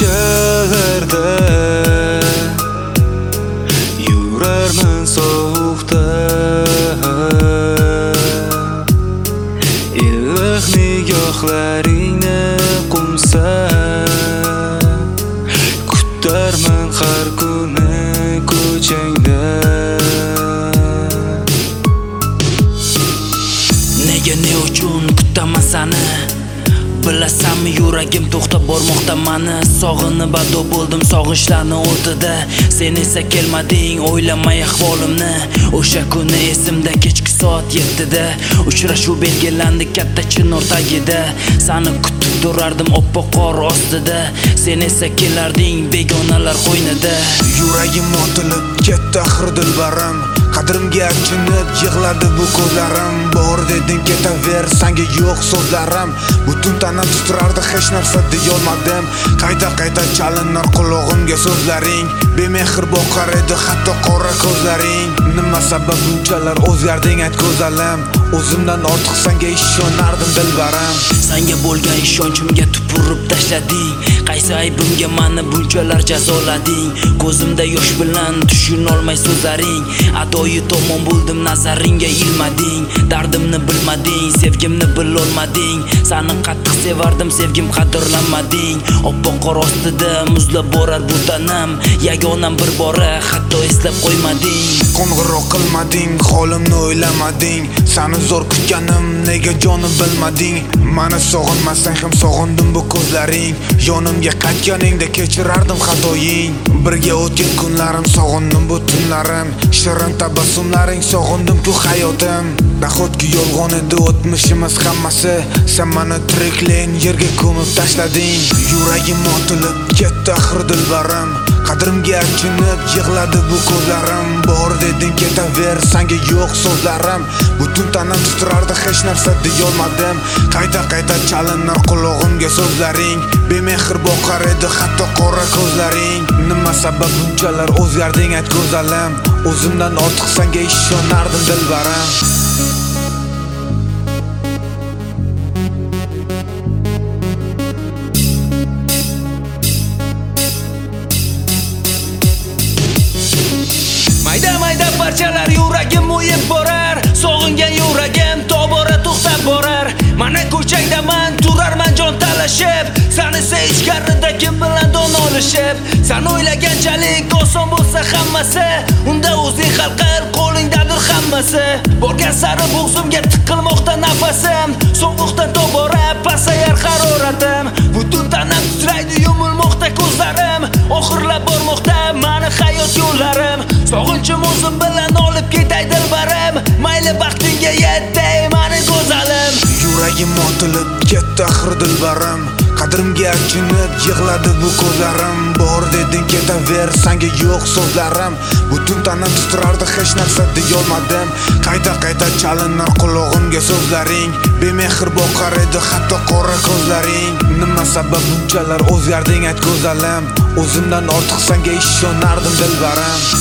ko'chalarda yurarman sovuqda, iliq nigohlaringni qo'msa kutarman har kuni ko'changda. Nega ne uchun kutaman sani? Bilasanmi yuragim to'xtab bormoqda mani. Sog'inib ado bo'ldim sog'inchlarni o'tida. Sen esa kelmading o'ylamay ahvolimni. O'sha kuni esimda kechki soat 7da uchrashuv belgilandi katta chinor tagida. Sani kutib turardim oppoq qor ostida. Sen esa kelarding begonalar qo'ynida. Yuragim otilib ketdi axir dilbarim, qadrimga achinib yig'ladi bu ko'zlarim. Bor deding ketaver, sanga yo'q so'zlarim. Butun tanam titrardi, hech narsa deyolmadim. Qayta chalinar qulog'imga so'zlaring. Bemehr boqar edi hatto qora ko'zlaring. Nima sabab bunchalar o'zgarding ayt go'zalim? O'zimdan ortiq sanga ishonardim dilbarim. Sanga bo'lgan ishonchimga tupurib tashlading. Qaysi aybimga meni bunchalar jazolading? Ko'zimda yosh bilan tushunolmay so'zlaring. Adoyi tomon bo'ldim nazaringga ilmading. Dardimni bilmading, sevgimni bilolmading. Sani qattiq sevardim, sevgim qadrlanmading. Oppoq qor ostida muzlab borar bu tanam. Yagonam bir bora hatto eslab qo'ymading. Qo'ng'iroq qilmading, holimni o'ylamading. Sani zo'r kutganim, nega jonim bilmading? Mani sog'inmasang ham sog'indim bu ko'zlaring. Yonimga qaytganingda kechirardim xatoying. Birga o'tgan kunlarim, sog'indim bu tunlarim. Shirin tabassumlaring, sog'indim ku hayotim. Nahotki yolg'on edi o'tmishimiz hammasi. Sen mani tiriklayin yerga ko'mib tashlading. Yuragim otilib ketdi axir dilbarim, qadrimga achinib yig'ladi bu ko'zlarim. Bor deding ketaver, sanga yo'q so'zlarim. Butun tanam titrardi, hech narsa deyolmadim. Qayta chalinar qulog'imga so'zlaring. Bemehr boqar edi hatto qora ko'zlaring. Nima sabab bunchalar o'zgarding ayt go'zalim? O'zimdan ortiq sanga ishonardim dilbarim. Mayda parchalar yuragim o'yib borar. Sog'ingan yuragim tobora to'xtab borar. Mana ko'changdaman turarman jon talashib. Sen esa ichkarida kim bilan donolishib. Sen o'ylaganchalik oson bo'lsa hammasi, unda o'zing hal qil, qo'lingdadir hammasi. Borgan sari bo'g'zimga tiqilmoqda nafasim. Sovuqdan tobora pasayar haroratim. Butun tanam titraydi, yumilmoqda ko'zlarim. Oxirlab bormoqda mani hayot yo'llarim. Sog'inchim o'zim bilan olib ketay dilbarim. Mayli baxtingga yetay mani go'zalim. Yuragim otilib ketdi axir dilbarim, qadrimga achinib yig'ladi bu ko'zlarim. Bor deding ketaver, sanga yo'q so'zlarim. Butun tanam titrardi, hech narsa deyolmadim. Qayta chalinar qulog'imga so'zlaring. Bemehr boqar edi hatto qora ko'zlaring. Nima sabab bunchalar o'zgarding ayt go'zalim? O'zimdan ortiq sanga ishonardim dilbarim.